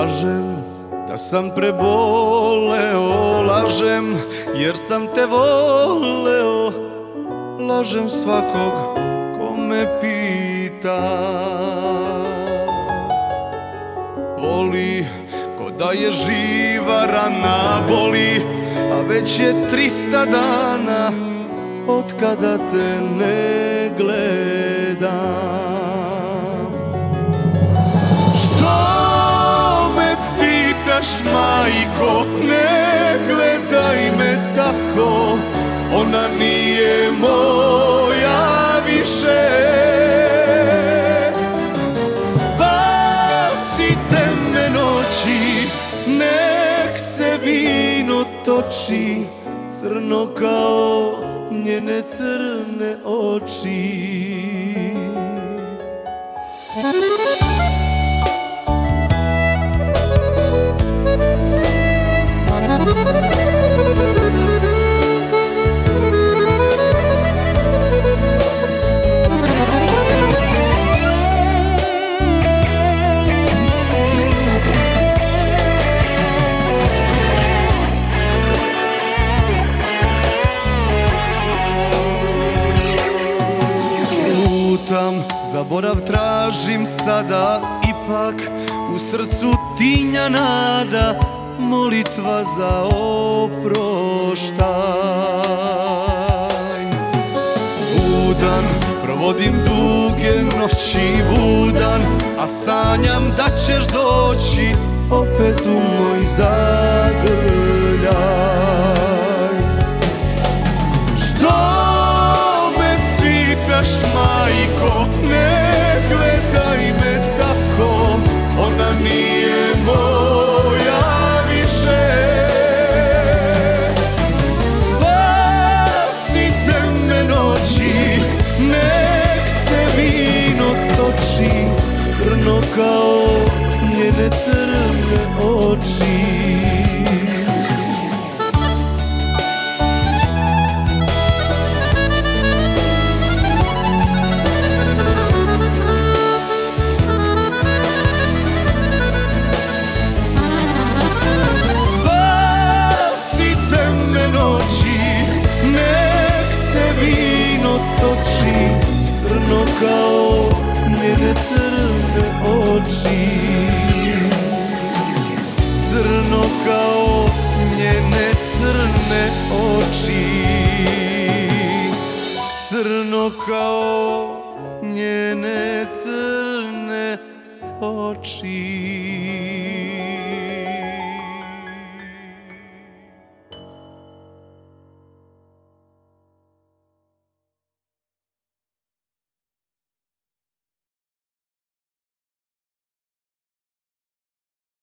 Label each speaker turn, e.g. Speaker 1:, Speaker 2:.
Speaker 1: Lažem da sam preboleo, lažem jer sam te voleo, lažem svakog ko me pita. Boli ko da je živa rana, boli, a već je 300 dana od kada te ne gledam. Majko, ne gledaj me tako, ona nije moja više. Spasite me noći, nek se vino toči, crno kao njene crne oči. Zaborav tražim sada, ipak u srcu tinja nada, molitva za oproštaj. Budan, provodim duge noći, budan, a sanjam da ćeš doći opet u moj zagrljaj. Što me pitaš, majko, ne gledaj me tako, ona nije moja više. Spasite me noći, nek se vino toči, crno kao njene crne oči. Crno kao njene crne oči, crno kao njene crne oči, crno kao njene crne oči.